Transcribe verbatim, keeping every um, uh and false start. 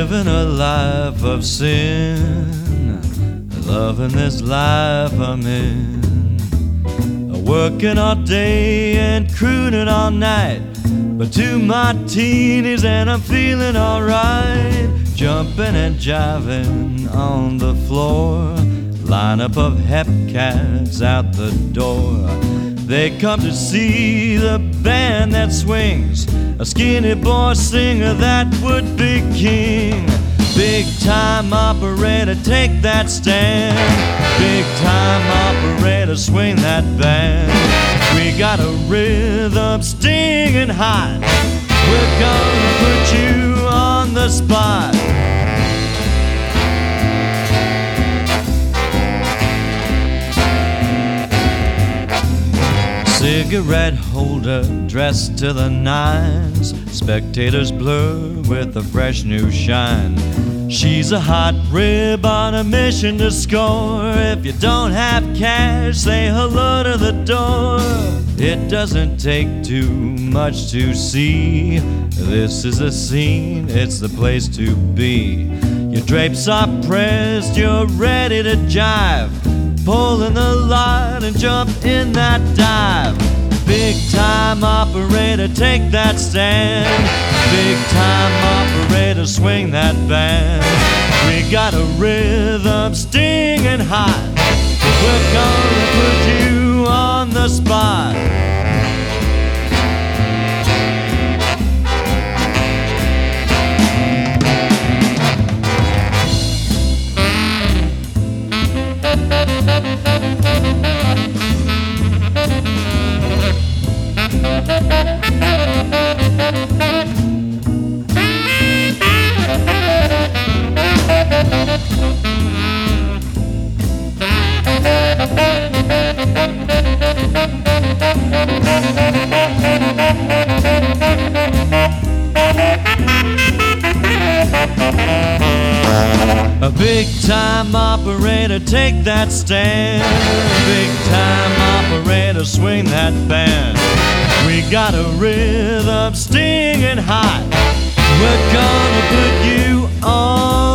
living a life of sin, loving this life I'm in, working all day and crooning all night, but to martinis and I'm feeling alright, jumping and jiving on the floor, lineup of hepcats out the door. They come to see the band that swings, a skinny boy singer that would be king. Big time operator, take that stand. Big time operator, swing that band. We got a rhythm stinging hot, we're gonna put you on the spot. Cigarette holder dressed to the nines, spectators blur with a fresh new shine. She's a hot rib on a mission to score. If you don't have cash, say hello to the door. It doesn't take too much to see, this is a scene, it's the place to be. Your drapes are pressed, you're ready to jive, pull in the line and jump in that dive. Big time operator, take that stand. Big time operator, swing that band. We got a rhythm stinging hot, we're gonna put you on the spot. A big time operator, take that stand. Big time operator, swing that band. We got a rhythm stinging hot, we're gonna put you on